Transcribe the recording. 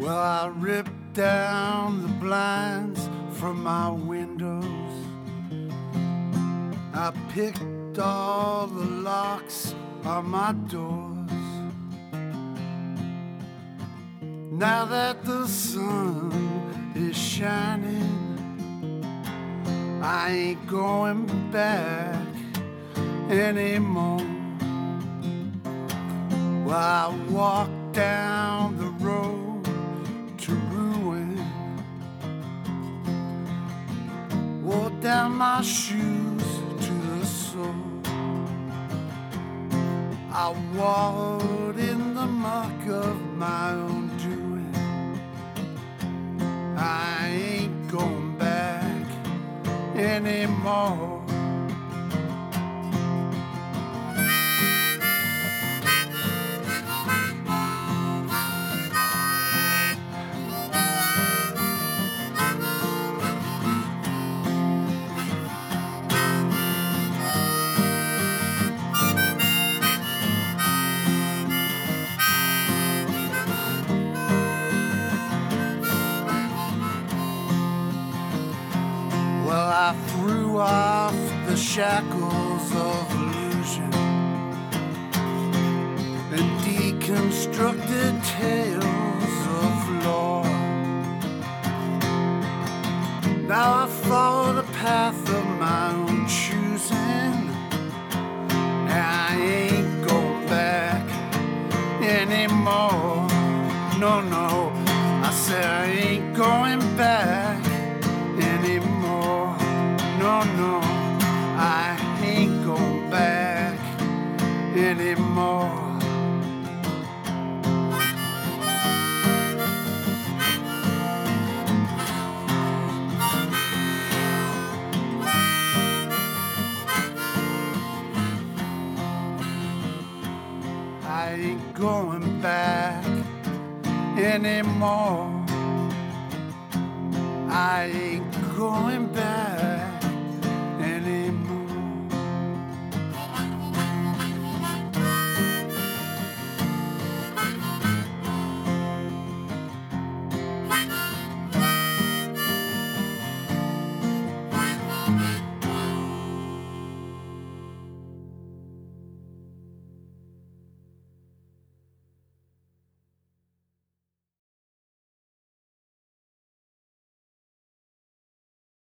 Well, I ripped down the blinds from my windows. I picked all the locks on my doors. Now that the sun is shining, I ain't going back anymore. Well, I walked down the road to ruin, wore down my shoes to the sole. I wallowed in the muck of my own doing. I ain't going back anymore. Well, I threw off the shackles of illusion and deconstructed tales of lore. Now I follow the path of my own choosing, and I ain't going back anymore. No, no, I said I ain't going back anymore. No, no, I ain't going back anymore. I ain't going back anymore. I ain't going